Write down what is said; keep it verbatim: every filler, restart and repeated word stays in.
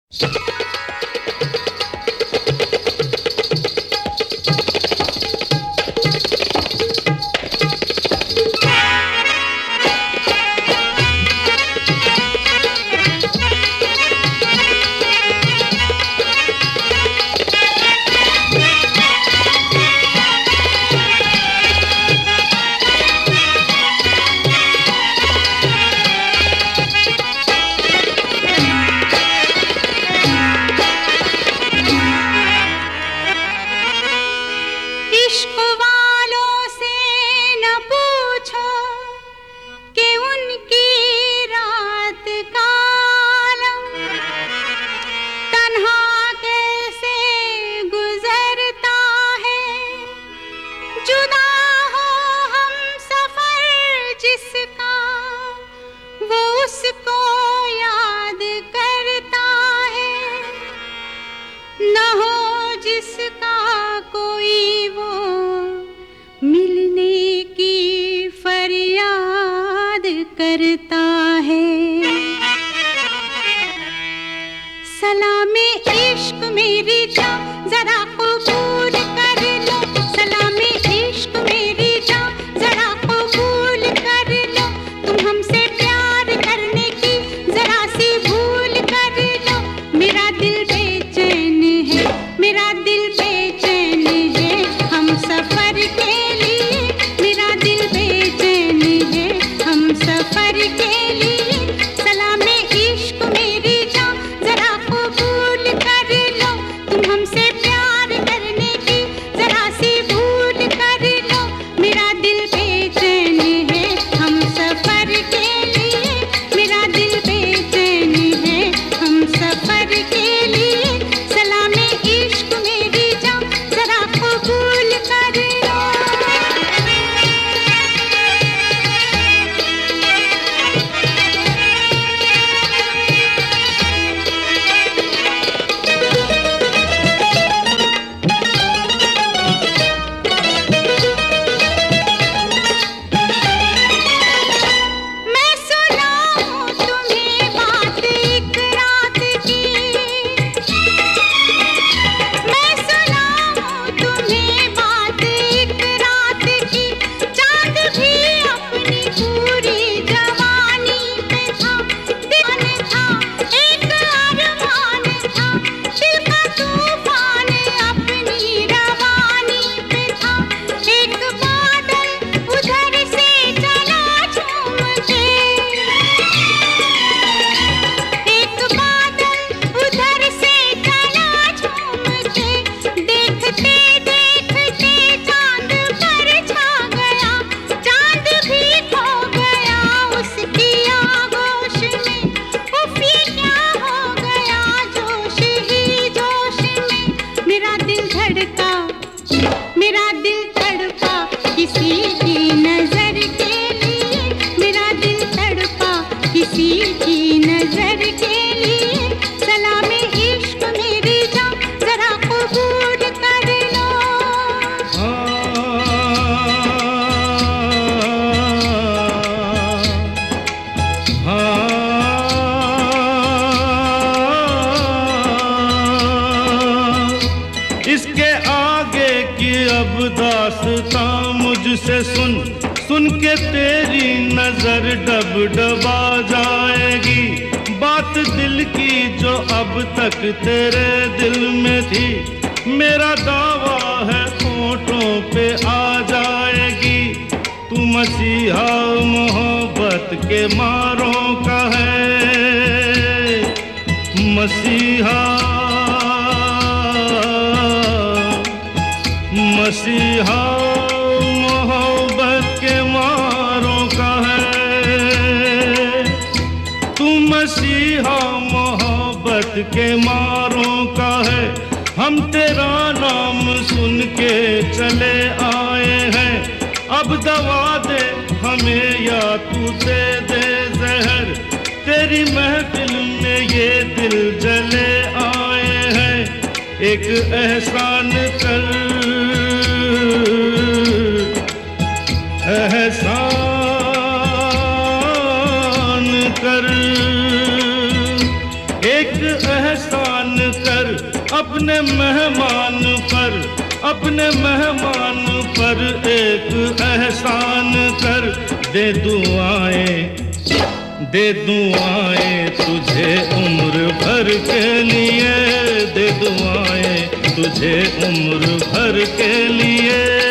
करता है। सलामे इश्क मेरी जान जरा कबूल कर लो, सलामे इश्क मेरी जान जरा कबूल कर लो। तुम हमसे प्यार करने की जरा सी भूल कर लो। मेरा दिल बेचैन है, मेरा दिल बेचैन है हम सफर के लिए। मेरा दिल बेचैन है हम सफर के लिए। सलामे इश्क मेरी जान जरा कबूल कर लो। तुम हमसे प्यार करने की जरा सी भूल कर लो। मेरा दिल बेचैन है हम सफर के लिए। मेरा दिल बेचैन है हम सफर के लिए। सलामे इश्क मेरी जान जरा कबूल कर लो। मैं सुनाऊं तुम्हें बात एक रात की। मैं सुनाऊं तुम्हें बात एक रात की। चांद भी अपनी पूरी जवानी पे था। दिल था एक अरमान था, दिल का तूफान अपनी रवानी पे था। एक बादल उधर से चला झूम के, एक बादल उधर से चला झूम के। देखते देखते चांद पर छा गया, चांद भी खो गया उसकी आगोश में। उफ ये क्या हो गया जोश ही जोश में। मेरा दिल धड़का, मेरा दिल तड़पा किसी की नजर के लिए। मेरा दिल तड़पा किसी की नजर के लिए। सलामे इश्क मेरी जान जरा कबूल कर लो। इसके आगे की अब दास्तां मुझसे सुन, सुन के तेरी नजर डब डबा जाएगी। बात दिल की जो अब तक तेरे दिल में थी, मेरा दावा है होठों पे आ जाएगी। तू मसीहा मोहब्बत के मारों का है, मसीहा मसीहा मोहब्बत के मारों का है। तू मसीहा मोहब्बत के मारों का है। हम तेरा नाम सुन के चले आए हैं। अब दवा दे हमें या तू दे दे जहर। तेरी महफिल में ये दिल जले आए हैं। एक एहसान कर, एहसान कर, एक एहसान कर अपने मेहमान पर, अपने मेहमान पर एक एहसान कर। दे दुआएं, दे दुआएं तुझे उम्र भर के लिए, दे दुआएं तुझे उम्र भर के लिए।